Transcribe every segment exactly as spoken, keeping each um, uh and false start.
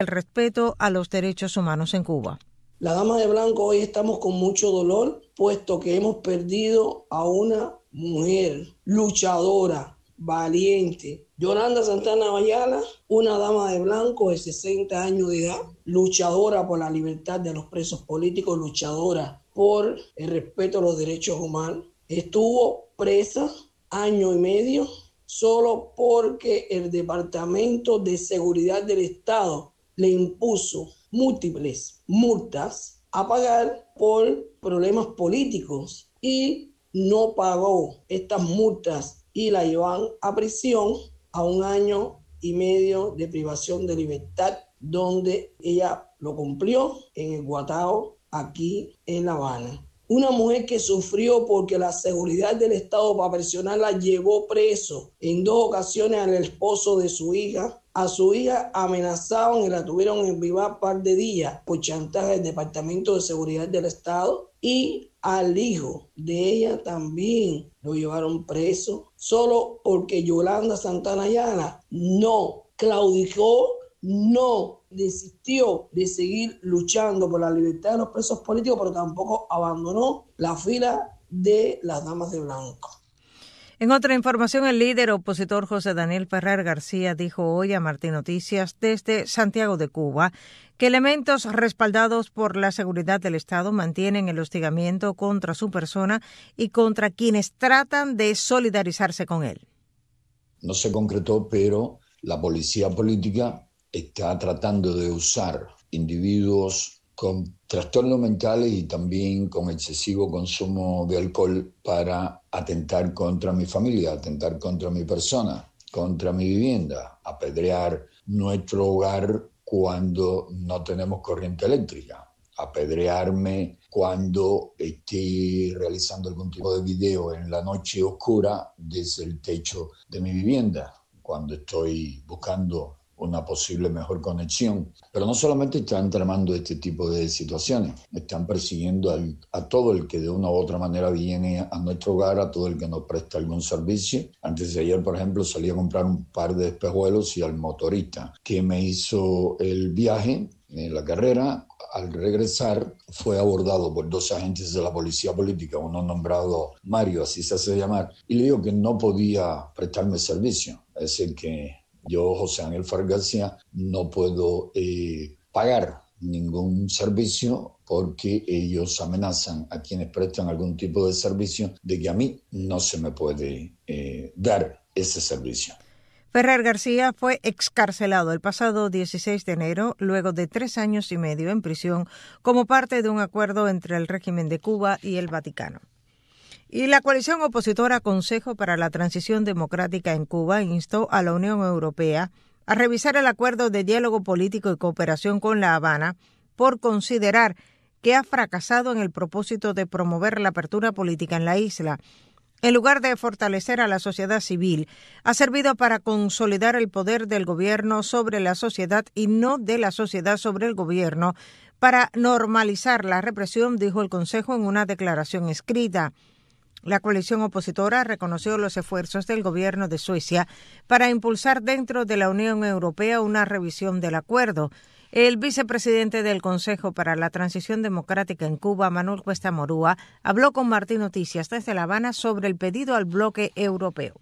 el respeto a los derechos humanos en Cuba. La Dama de Blanco, hoy estamos con mucho dolor, puesto que hemos perdido a una mujer luchadora, valiente. Yolanda Santana Ayala, una dama de blanco de sesenta años de edad, luchadora por la libertad de los presos políticos, luchadora por el respeto a los derechos humanos. Estuvo presa año y medio solo porque el Departamento de Seguridad del Estado le impuso múltiples multas a pagar por problemas políticos y no pagó estas multas y la llevan a prisión a un año y medio de privación de libertad, donde ella lo cumplió en el Guatao, aquí en La Habana. Una mujer que sufrió porque la seguridad del Estado para presionarla llevó preso en dos ocasiones al esposo de su hija. A su hija amenazaban y la tuvieron en vivar un par de días por chantaje del Departamento de Seguridad del Estado, y al hijo de ella también lo llevaron preso solo porque Yolanda Santana Ayala no claudicó, no desistió de seguir luchando por la libertad de los presos políticos, pero tampoco abandonó la fila de las Damas de Blanco. En otra información, el líder opositor José Daniel Ferrer García dijo hoy a Martín Noticias desde Santiago de Cuba que elementos respaldados por la seguridad del Estado mantienen el hostigamiento contra su persona y contra quienes tratan de solidarizarse con él. No se concretó, pero la policía política está tratando de usar individuos con trastornos mentales y también con excesivo consumo de alcohol para atentar contra mi familia, atentar contra mi persona, contra mi vivienda, apedrear nuestro hogar cuando no tenemos corriente eléctrica, apedrearme cuando esté realizando algún tipo de video en la noche oscura desde el techo de mi vivienda, cuando estoy buscando una posible mejor conexión. Pero no solamente están tramando este tipo de situaciones, están persiguiendo al, a todo el que de una u otra manera viene a nuestro hogar, a todo el que nos presta algún servicio. Antes de ayer, por ejemplo, salí a comprar un par de espejuelos y al motorista que me hizo el viaje en la carrera, al regresar fue abordado por dos agentes de la policía política, uno nombrado Mario, así se hace llamar, y le dijo que no podía prestarme servicio. Es decir, que yo, José Daniel Ferrer García, no puedo eh, pagar ningún servicio porque ellos amenazan a quienes prestan algún tipo de servicio de que a mí no se me puede eh, dar ese servicio. Ferrer García fue excarcelado el pasado dieciséis de enero, luego de tres años y medio en prisión, como parte de un acuerdo entre el régimen de Cuba y el Vaticano. Y la coalición opositora Consejo para la Transición Democrática en Cuba instó a la Unión Europea a revisar el acuerdo de diálogo político y cooperación con La Habana por considerar que ha fracasado en el propósito de promover la apertura política en la isla. En lugar de fortalecer a la sociedad civil, ha servido para consolidar el poder del gobierno sobre la sociedad y no de la sociedad sobre el gobierno, para normalizar la represión, dijo el Consejo en una declaración escrita. La coalición opositora reconoció los esfuerzos del gobierno de Suecia para impulsar dentro de la Unión Europea una revisión del acuerdo. El vicepresidente del Consejo para la Transición Democrática en Cuba, Manuel Cuesta Morúa, habló con Martín Noticias desde La Habana sobre el pedido al bloque europeo.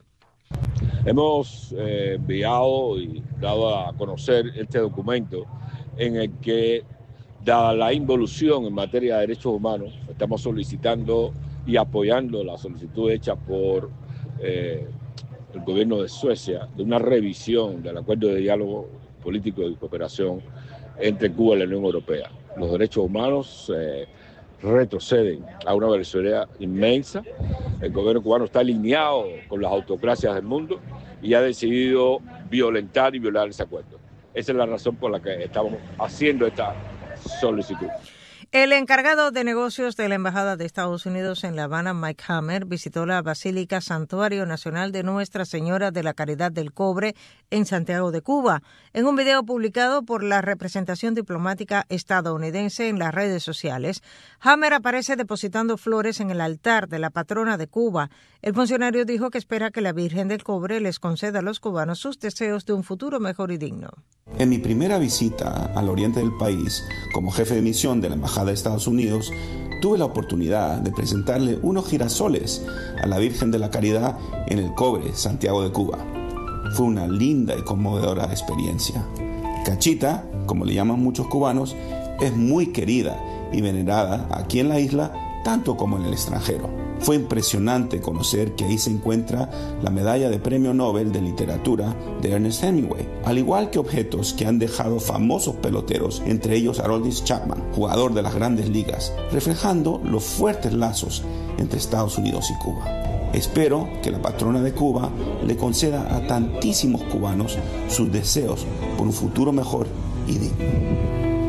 Hemos eh, enviado y dado a conocer este documento en el que, dada la involución en materia de derechos humanos, estamos solicitando y apoyando la solicitud hecha por eh, el gobierno de Suecia de una revisión del acuerdo de diálogo político y cooperación entre Cuba y la Unión Europea. Los derechos humanos eh, retroceden a una velocidad inmensa. El gobierno cubano está alineado con las autocracias del mundo y ha decidido violentar y violar ese acuerdo. Esa es la razón por la que estamos haciendo esta solicitud. El encargado de negocios de la Embajada de Estados Unidos en La Habana, Mike Hammer, visitó la Basílica Santuario Nacional de Nuestra Señora de la Caridad del Cobre en Santiago de Cuba. En un video publicado por la representación diplomática estadounidense en las redes sociales, Hammer aparece depositando flores en el altar de la patrona de Cuba. El funcionario dijo que espera que la Virgen del Cobre les conceda a los cubanos sus deseos de un futuro mejor y digno. En mi primera visita al oriente del país, como jefe de misión de la Embajada de Estados Unidos, tuve la oportunidad de presentarle unos girasoles a la Virgen de la Caridad en el Cobre, Santiago de Cuba. Fue una linda y conmovedora experiencia. Cachita, como le llaman muchos cubanos, es muy querida y venerada aquí en la isla, tanto como en el extranjero. Fue impresionante conocer que ahí se encuentra la medalla de Premio Nobel de Literatura de Ernest Hemingway, al igual que objetos que han dejado famosos peloteros, entre ellos Aroldis Chapman, jugador de las Grandes Ligas, reflejando los fuertes lazos entre Estados Unidos y Cuba. Espero que la patrona de Cuba le conceda a tantísimos cubanos sus deseos por un futuro mejor y digno.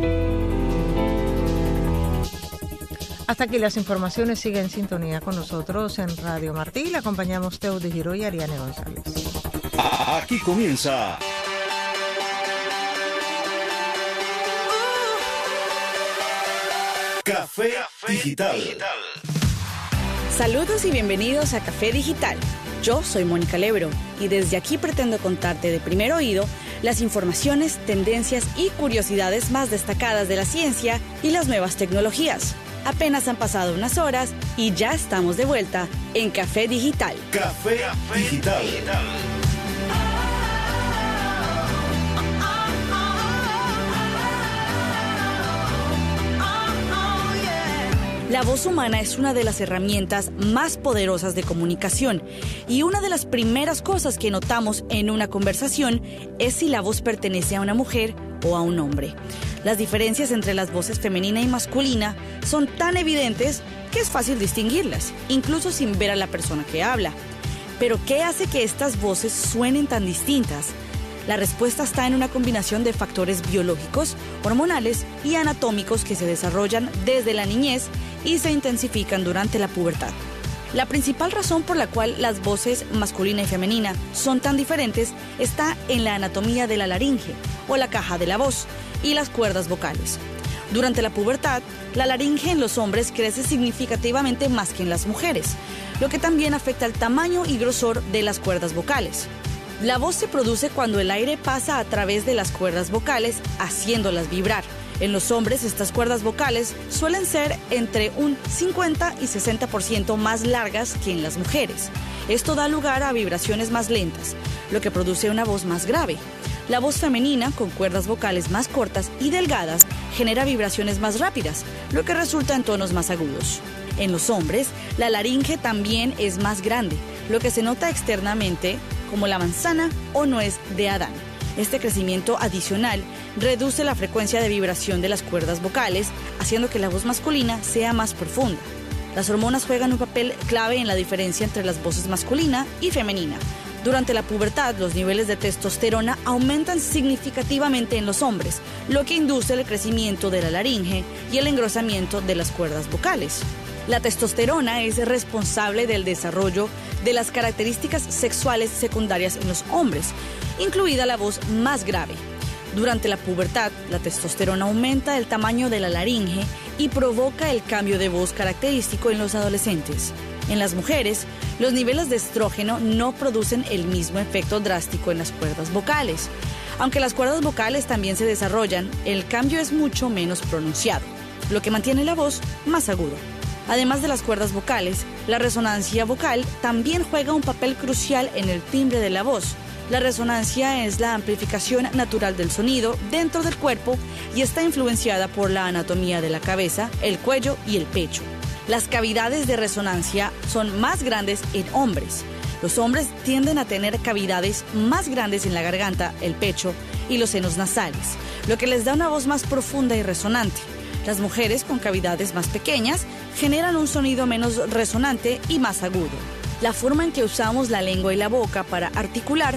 Hasta aquí las informaciones. Sigue en sintonía con nosotros en Radio Martí. Le acompañamos Teo de Giro y Ariane González. Aquí comienza Café Digital. Saludos y bienvenidos a Café Digital. Yo soy Mónica Lebro y desde aquí pretendo contarte de primer oído las informaciones, tendencias y curiosidades más destacadas de la ciencia y las nuevas tecnologías. Apenas han pasado unas horas y ya estamos de vuelta en Café Digital. Café Digital. La voz humana es una de las herramientas más poderosas de comunicación y una de las primeras cosas que notamos en una conversación es si la voz pertenece a una mujer o a un hombre. Las diferencias entre las voces femenina y masculina son tan evidentes que es fácil distinguirlas, incluso sin ver a la persona que habla. Pero ¿qué hace que estas voces suenen tan distintas? La respuesta está en una combinación de factores biológicos, hormonales y anatómicos que se desarrollan desde la niñez y se intensifican durante la pubertad. La principal razón por la cual las voces masculina y femenina son tan diferentes está en la anatomía de la laringe, o la caja de la voz, y las cuerdas vocales. Durante la pubertad, la laringe en los hombres crece significativamente más que en las mujeres, lo que también afecta el tamaño y grosor de las cuerdas vocales. La voz se produce cuando el aire pasa a través de las cuerdas vocales, haciéndolas vibrar. En los hombres, estas cuerdas vocales suelen ser entre un cincuenta y sesenta por ciento más largas que en las mujeres. Esto da lugar a vibraciones más lentas, lo que produce una voz más grave. La voz femenina, con cuerdas vocales más cortas y delgadas, genera vibraciones más rápidas, lo que resulta en tonos más agudos. En los hombres, la laringe también es más grande, lo que se nota externamente como la manzana o nuez de Adán. Este crecimiento adicional reduce la frecuencia de vibración de las cuerdas vocales, haciendo que la voz masculina sea más profunda. Las hormonas juegan un papel clave en la diferencia entre las voces masculina y femenina. Durante la pubertad, los niveles de testosterona aumentan significativamente en los hombres, lo que induce el crecimiento de la laringe y el engrosamiento de las cuerdas vocales. La testosterona es responsable del desarrollo de las características sexuales secundarias en los hombres, incluida la voz más grave. Durante la pubertad, la testosterona aumenta el tamaño de la laringe y provoca el cambio de voz característico en los adolescentes. En las mujeres, los niveles de estrógeno no producen el mismo efecto drástico en las cuerdas vocales. Aunque las cuerdas vocales también se desarrollan, el cambio es mucho menos pronunciado, lo que mantiene la voz más aguda. Además de las cuerdas vocales, la resonancia vocal también juega un papel crucial en el timbre de la voz. La resonancia es la amplificación natural del sonido dentro del cuerpo y está influenciada por la anatomía de la cabeza, el cuello y el pecho. Las cavidades de resonancia son más grandes en hombres. Los hombres tienden a tener cavidades más grandes en la garganta, el pecho y los senos nasales, lo que les da una voz más profunda y resonante. Las mujeres con cavidades más pequeñas generan un sonido menos resonante y más agudo. La forma en que usamos la lengua y la boca para articular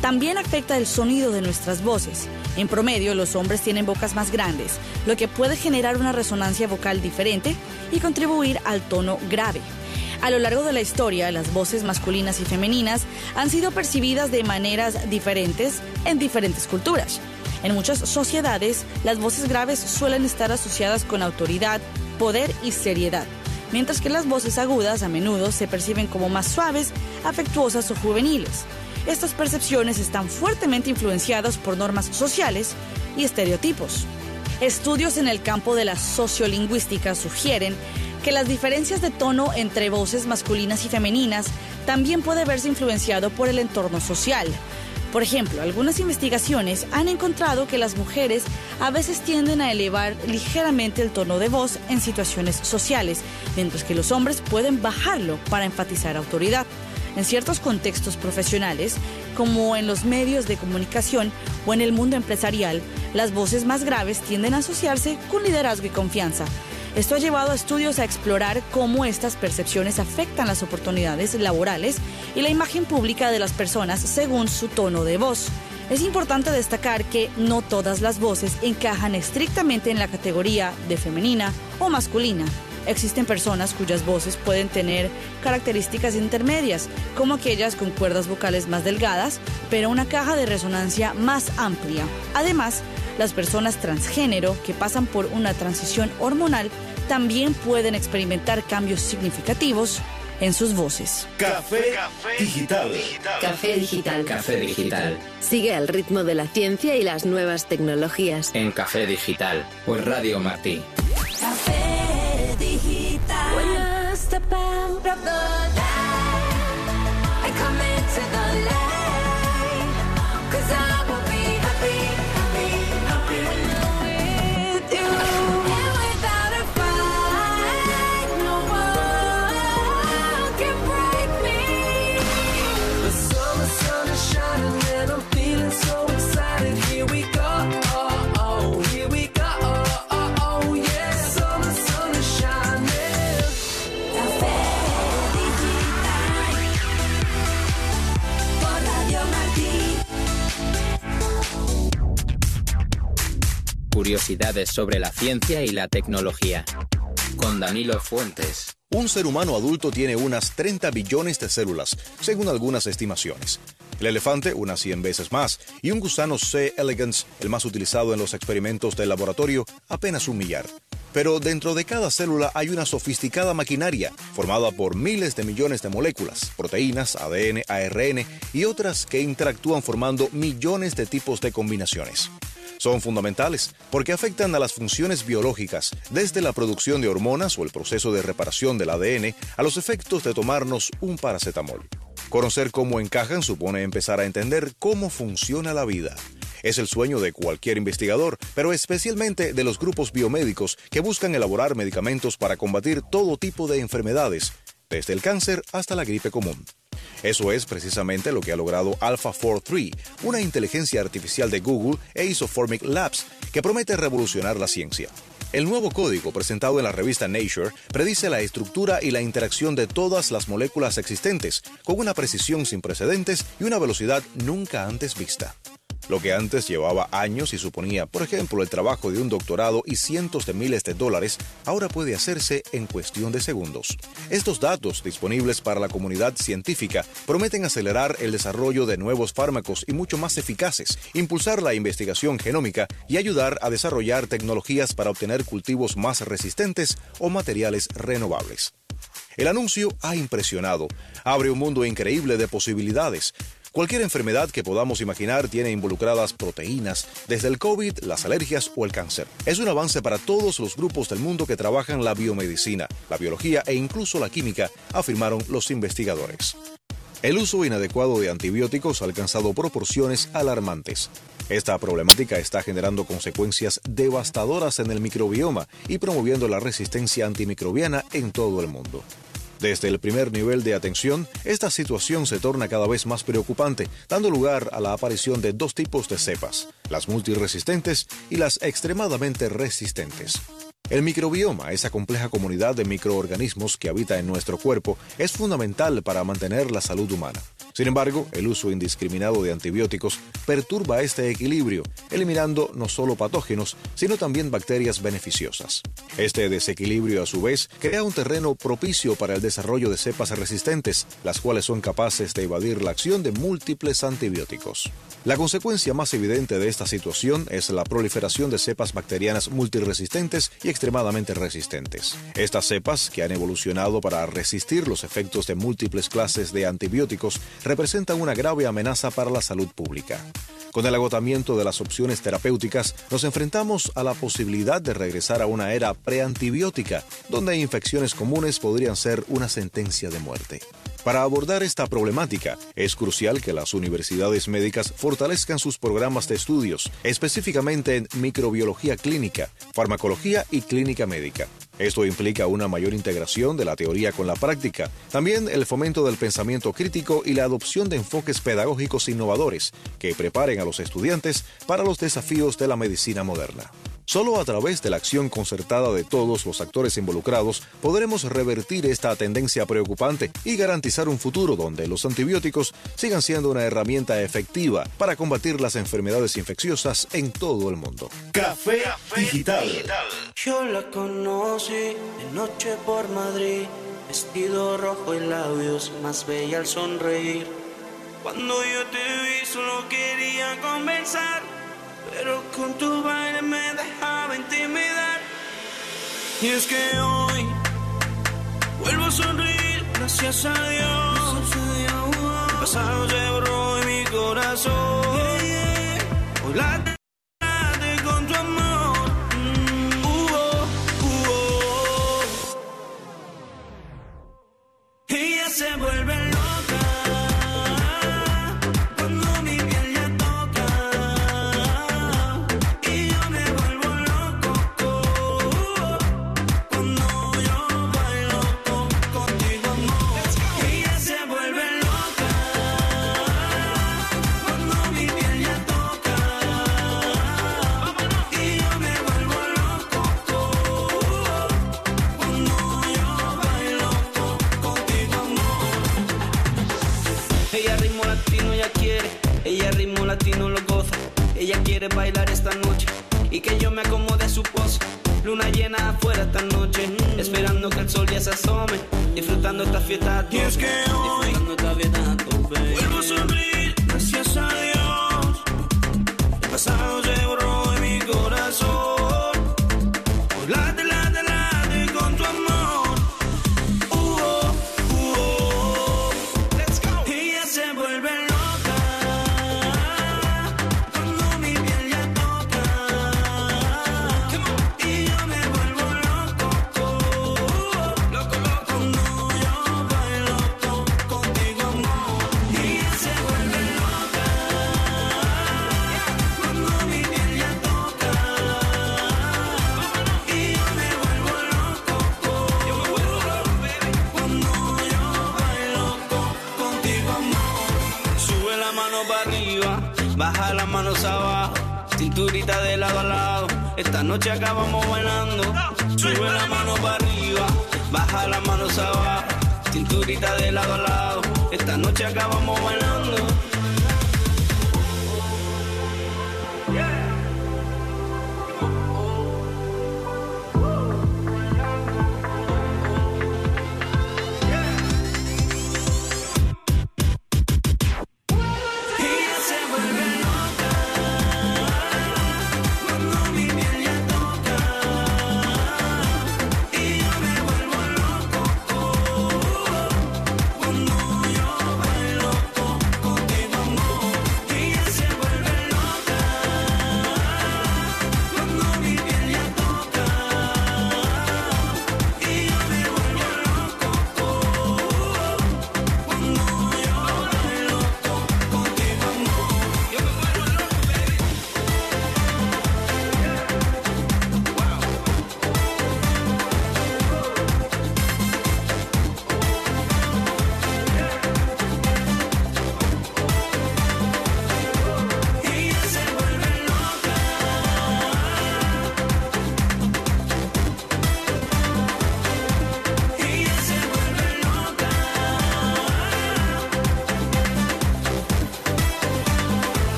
También afecta el sonido de nuestras voces. En promedio, los hombres tienen bocas más grandes, lo que puede generar una resonancia vocal diferente y contribuir al tono grave. A lo largo de la historia, las voces masculinas y femeninas han sido percibidas de maneras diferentes en diferentes culturas. En muchas sociedades, las voces graves suelen estar asociadas con autoridad, poder y seriedad, mientras que las voces agudas a menudo se perciben como más suaves, afectuosas o juveniles. Estas percepciones están fuertemente influenciadas por normas sociales y estereotipos. Estudios en el campo de la sociolingüística sugieren que las diferencias de tono entre voces masculinas y femeninas también puede verse influenciado por el entorno social. Por ejemplo, algunas investigaciones han encontrado que las mujeres a veces tienden a elevar ligeramente el tono de voz en situaciones sociales, mientras que los hombres pueden bajarlo para enfatizar autoridad. En ciertos contextos profesionales, como en los medios de comunicación o en el mundo empresarial, las voces más graves tienden a asociarse con liderazgo y confianza. Esto ha llevado a estudios a explorar cómo estas percepciones afectan las oportunidades laborales y la imagen pública de las personas según su tono de voz. Es importante destacar que no todas las voces encajan estrictamente en la categoría de femenina o masculina. Existen personas cuyas voces pueden tener características intermedias, como aquellas con cuerdas vocales más delgadas, pero una caja de resonancia más amplia. Además, las personas transgénero que pasan por una transición hormonal también pueden experimentar cambios significativos en sus voces. Café Digital. Café Digital. Café Digital. Sigue el ritmo de la ciencia y las nuevas tecnologías. En Café Digital, por Radio Martí. Café Digital. When I step out of the light, I come into the light, 'cause I will be happy, happy, happy with you. And without a fight, no one can break me. The summer sun is shining and I'm feeling so excited. Here we go, oh, oh, here we go, oh, oh, oh, yeah. Summer sun is shining. Café Digital por Radio Martí. Curiosidades sobre la ciencia y la tecnología. Con Danilo Fuentes. Un ser humano adulto tiene unas treinta billones de células, según algunas estimaciones. El elefante, unas cien veces más, y un gusano C. elegans, el más utilizado en los experimentos del laboratorio, apenas un millar. Pero dentro de cada célula hay una sofisticada maquinaria, formada por miles de millones de moléculas, proteínas, A D N, A R N y otras que interactúan formando millones de tipos de combinaciones. Son fundamentales porque afectan a las funciones biológicas, desde la producción de hormonas o el proceso de reparación del A D N a los efectos de tomarnos un paracetamol. Conocer cómo encajan supone empezar a entender cómo funciona la vida. Es el sueño de cualquier investigador, pero especialmente de los grupos biomédicos que buscan elaborar medicamentos para combatir todo tipo de enfermedades, desde el cáncer hasta la gripe común. Eso es precisamente lo que ha logrado AlphaFour tres, una inteligencia artificial de Google e Isoformic Labs, que promete revolucionar la ciencia. El nuevo código presentado en la revista Nature predice la estructura y la interacción de todas las moléculas existentes, con una precisión sin precedentes y una velocidad nunca antes vista. Lo que antes llevaba años y suponía, por ejemplo, el trabajo de un doctorado y cientos de miles de dólares, ahora puede hacerse en cuestión de segundos. Estos datos, disponibles para la comunidad científica, prometen acelerar el desarrollo de nuevos fármacos y mucho más eficaces, impulsar la investigación genómica y ayudar a desarrollar tecnologías para obtener cultivos más resistentes o materiales renovables. El anuncio ha impresionado. Abre un mundo increíble de posibilidades. Cualquier enfermedad que podamos imaginar tiene involucradas proteínas, desde el COVID, las alergias o el cáncer. Es un avance para todos los grupos del mundo que trabajan la biomedicina, la biología e incluso la química, afirmaron los investigadores. El uso inadecuado de antibióticos ha alcanzado proporciones alarmantes. Esta problemática está generando consecuencias devastadoras en el microbioma y promoviendo la resistencia antimicrobiana en todo el mundo. Desde el primer nivel de atención, esta situación se torna cada vez más preocupante, dando lugar a la aparición de dos tipos de cepas, las multiresistentes y las extremadamente resistentes. El microbioma, esa compleja comunidad de microorganismos que habita en nuestro cuerpo, es fundamental para mantener la salud humana. Sin embargo, el uso indiscriminado de antibióticos perturba este equilibrio, eliminando no solo patógenos, sino también bacterias beneficiosas. Este desequilibrio, a su vez, crea un terreno propicio para el desarrollo de cepas resistentes, las cuales son capaces de evadir la acción de múltiples antibióticos. La consecuencia más evidente de esta situación es la proliferación de cepas bacterianas multiresistentes y extremadamente resistentes. Estas cepas, que han evolucionado para resistir los efectos de múltiples clases de antibióticos, representan una grave amenaza para la salud pública. Con el agotamiento de las opciones terapéuticas, nos enfrentamos a la posibilidad de regresar a una era preantibiótica, donde infecciones comunes podrían ser una sentencia de muerte. Para abordar esta problemática, es crucial que las universidades médicas fortalezcan sus programas de estudios, específicamente en microbiología clínica, farmacología y clínica médica. Esto implica una mayor integración de la teoría con la práctica, también el fomento del pensamiento crítico y la adopción de enfoques pedagógicos innovadores que preparen a los estudiantes para los desafíos de la medicina moderna. Solo a través de la acción concertada de todos los actores involucrados podremos revertir esta tendencia preocupante y garantizar un futuro donde los antibióticos sigan siendo una herramienta efectiva para combatir las enfermedades infecciosas en todo el mundo. Café Digital. Yo la conocí de noche por Madrid, vestido rojo y labios más bella al sonreír. Cuando yo te vi solo quería conversar, pero con tu baile me dejaba intimidar. Y es que hoy vuelvo a sonreír, gracias a Dios. El pasado se borró en mi corazón. Hoy late, late con tu amor. Mm, uh, uh, uh. Ella se vuelve loca. Latino lo goza, ella quiere bailar esta noche y que yo me acomode a su pose. Luna llena afuera esta noche, esperando que el sol ya se asome, disfrutando esta fiesta a tope. Y es que hoy disfrutando esta fiesta a tope. Vuelvo a sonreír, gracias a Dios. El pasado se borró en mi corazón. Hoy late, late, late con tu amor. Uh, oh, uh, oh. Let's go. Ella se vuelve loca. Baja las manos abajo, cinturita de lado a lado. Esta noche acabamos bailando. Sube la mano para arriba, baja las manos abajo, cinturita de lado a lado. Esta noche acabamos bailando. Contigo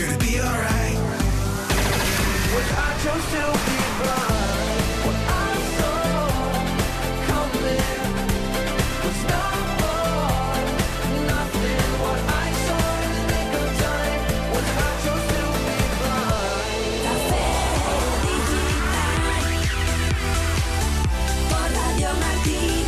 gonna be alright. What I chose to be blind, what I saw coming was not hard, nothing. What I saw in the nick of time was I chose to be blind. Café Digital por Radio Martí.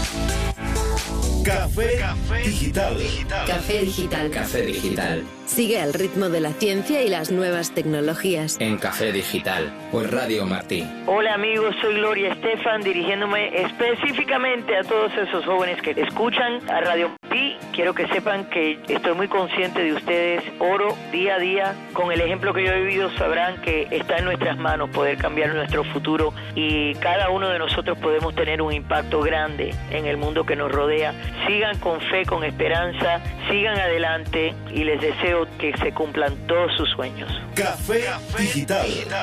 Café, Café digital. digital. Café Digital. Café Digital. Sigue al ritmo de la ciencia y las nuevas tecnologías. En Café Digital, por Radio Martí. Hola amigos, soy Gloria Estefan, dirigiéndome específicamente a todos esos jóvenes que escuchan a Radio Martí. Quiero que sepan que estoy muy consciente de ustedes. Oro día a día. Con el ejemplo que yo he vivido sabrán que está en nuestras manos poder cambiar nuestro futuro y cada uno de nosotros podemos tener un impacto grande en el mundo que nos rodea. Sigan con fe, con esperanza, sigan adelante y les deseo que se cumplan todos sus sueños. Café digital.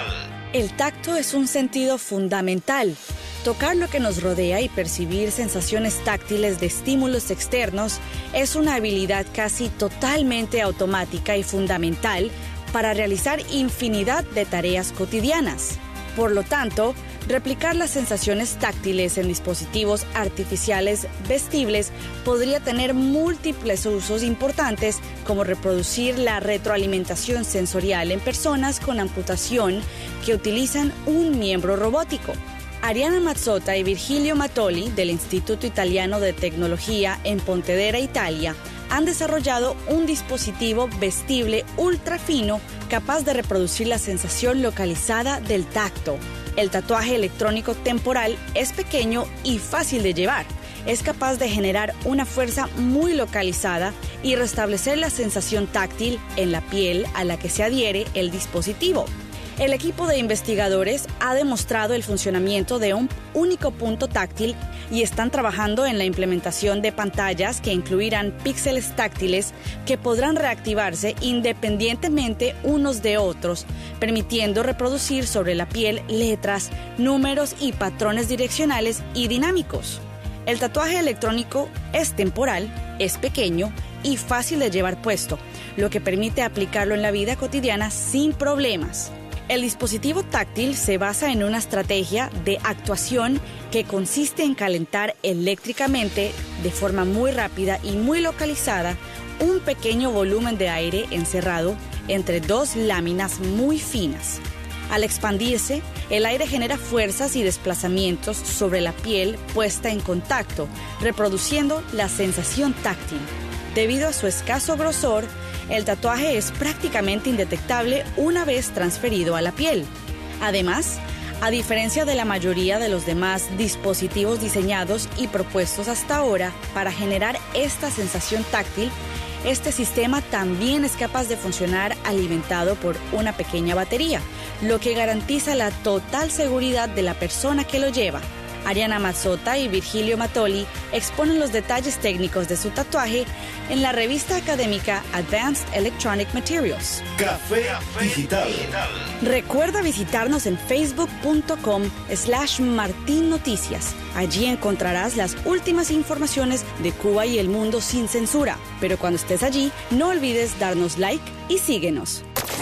El tacto es un sentido fundamental. Tocar lo que nos rodea y percibir sensaciones táctiles de estímulos externos es una habilidad casi totalmente automática y fundamental para realizar infinidad de tareas cotidianas. Por lo tanto, replicar las sensaciones táctiles en dispositivos artificiales vestibles podría tener múltiples usos importantes, como reproducir la retroalimentación sensorial en personas con amputación que utilizan un miembro robótico. Ariana Mazzotta y Virgilio Matoli, del Instituto Italiano de Tecnología en Pontedera, Italia, han desarrollado un dispositivo vestible ultra fino capaz de reproducir la sensación localizada del tacto. El tatuaje electrónico temporal es pequeño y fácil de llevar. Es capaz de generar una fuerza muy localizada y restablecer la sensación táctil en la piel a la que se adhiere el dispositivo. El equipo de investigadores ha demostrado el funcionamiento de un único punto táctil y están trabajando en la implementación de pantallas que incluirán píxeles táctiles que podrán reactivarse independientemente unos de otros, permitiendo reproducir sobre la piel letras, números y patrones direccionales y dinámicos. El tatuaje electrónico es temporal, es pequeño y fácil de llevar puesto, lo que permite aplicarlo en la vida cotidiana sin problemas. El dispositivo táctil se basa en una estrategia de actuación que consiste en calentar eléctricamente, de forma muy rápida y muy localizada, un pequeño volumen de aire encerrado entre dos láminas muy finas. Al expandirse, el aire genera fuerzas y desplazamientos sobre la piel puesta en contacto, reproduciendo la sensación táctil. Debido a su escaso grosor, el tatuaje es prácticamente indetectable una vez transferido a la piel. Además, a diferencia de la mayoría de los demás dispositivos diseñados y propuestos hasta ahora para generar esta sensación táctil, este sistema también es capaz de funcionar alimentado por una pequeña batería, lo que garantiza la total seguridad de la persona que lo lleva. Ariana Mazzotta y Virgilio Matoli exponen los detalles técnicos de su tatuaje en la revista académica Advanced Electronic Materials. Café digital. Recuerda visitarnos en facebook.com slash Martín Noticias. Allí encontrarás las últimas informaciones de Cuba y el mundo sin censura. Pero cuando estés allí, no olvides darnos like y síguenos.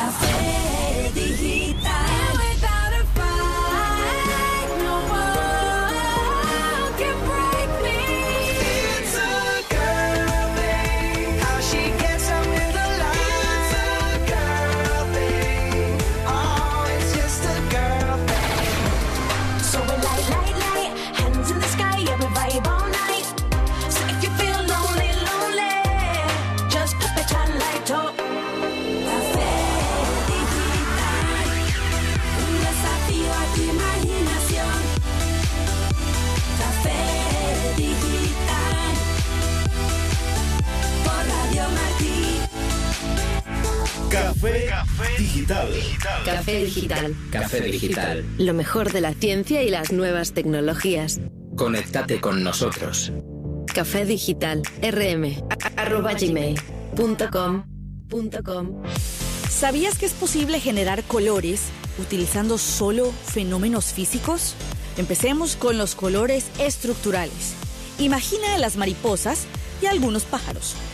Café Digital. Café digital. Café Digital. Café Digital. Lo mejor de la ciencia y las nuevas tecnologías. Conéctate con nosotros. Café Digital. rm arroba gmail punto com punto com. ¿Sabías que es posible generar colores utilizando solo fenómenos físicos? Empecemos con los colores estructurales. Imagina a las mariposas y algunos pájaros.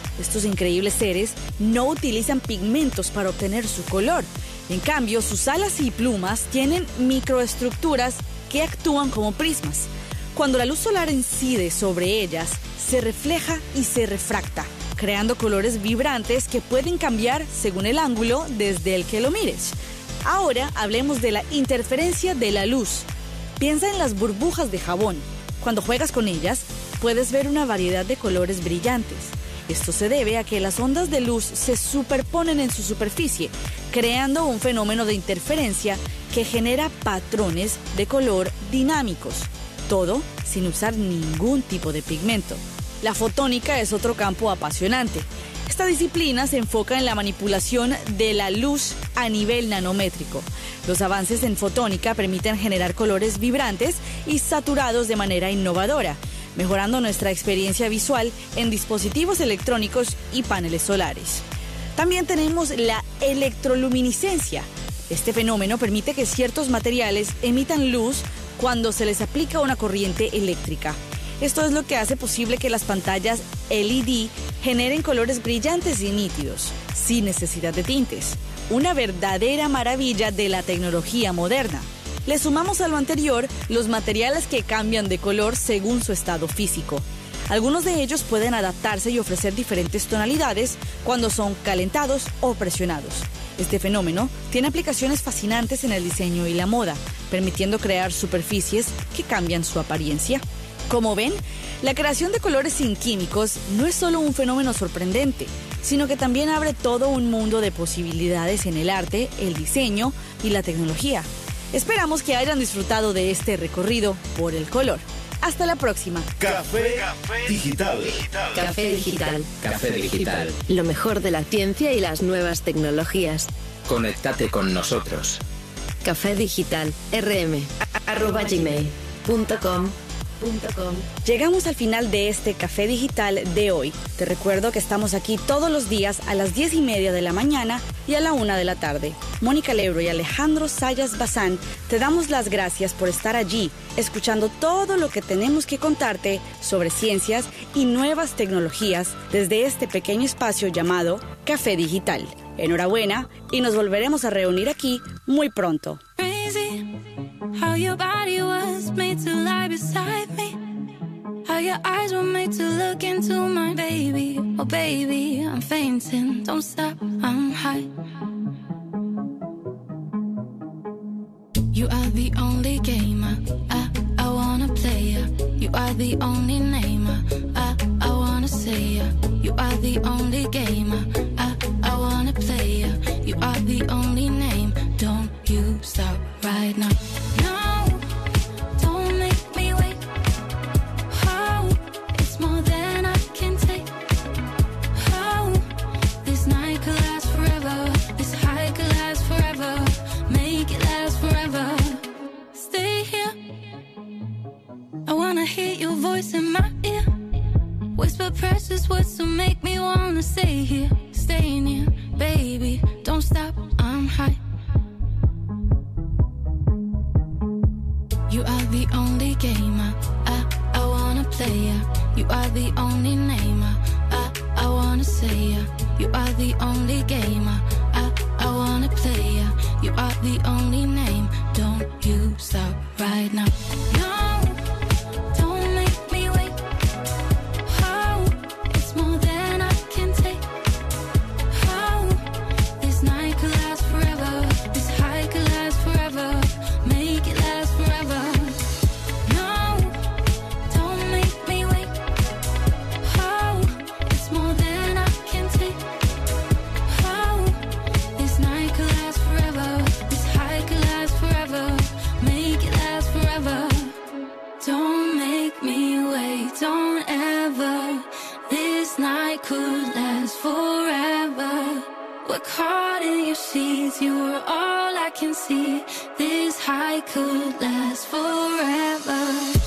Estos increíbles seres no utilizan pigmentos para obtener su color. En cambio, sus alas y plumas tienen microestructuras que actúan como prismas. Cuando la luz solar incide sobre ellas, se refleja y se refracta, creando colores vibrantes que pueden cambiar según el ángulo desde el que lo mires. Ahora hablemos de la interferencia de la luz. Piensa en las burbujas de jabón. Cuando juegas con ellas, puedes ver una variedad de colores brillantes. Esto se debe a que las ondas de luz se superponen en su superficie, creando un fenómeno de interferencia que genera patrones de color dinámicos. Todo sin usar ningún tipo de pigmento. La fotónica es otro campo apasionante. Esta disciplina se enfoca en la manipulación de la luz a nivel nanométrico. Los avances en fotónica permiten generar colores vibrantes y saturados de manera innovadora, mejorando nuestra experiencia visual en dispositivos electrónicos y paneles solares. También tenemos la electroluminiscencia. Este fenómeno permite que ciertos materiales emitan luz cuando se les aplica una corriente eléctrica. Esto es lo que hace posible que las pantallas L E D generen colores brillantes y nítidos, sin necesidad de tintes. Una verdadera maravilla de la tecnología moderna. Le sumamos a lo anterior los materiales que cambian de color según su estado físico. Algunos de ellos pueden adaptarse y ofrecer diferentes tonalidades cuando son calentados o presionados. Este fenómeno tiene aplicaciones fascinantes en el diseño y la moda, permitiendo crear superficies que cambian su apariencia. Como ven, la creación de colores sin químicos no es solo un fenómeno sorprendente, sino que también abre todo un mundo de posibilidades en el arte, el diseño y la tecnología. Esperamos que hayan disfrutado de este recorrido por el color. Hasta la próxima. Café Digital. Café Digital. Café Digital. Lo mejor de la ciencia y las nuevas tecnologías. Conéctate con nosotros. Café Digital. rm arroba gmail punto com. Llegamos al final de este Café Digital de hoy. Te recuerdo que estamos aquí todos los días a las diez y media de la mañana y a la una de la tarde. Mónica Lebro y Alejandro Sayas Bazán te damos las gracias por estar allí, escuchando todo lo que tenemos que contarte sobre ciencias y nuevas tecnologías desde este pequeño espacio llamado Café Digital. Enhorabuena y nos volveremos a reunir aquí muy pronto. How your body was made to lie beside me. How your eyes were made to look into my baby. Oh baby, I'm fainting. Don't stop, I'm high. You are the only gamer I, I wanna play ya. You are the only namer I, I wanna say ya. You are the only gamer I, I wanna play ya. You are the only name. Don't you stop right now. In my ear, whisper precious words to make me wanna stay here, stay near, baby. Don't stop, I'm high. You are the only gamer I, I wanna play ya. You are the only namer I, I wanna say ya. You are the only gamer I, I wanna play ya. You are the only name. Don't you stop right now. No. Could last forever. Work hard in your sheets, you were all I can see. This high could last forever.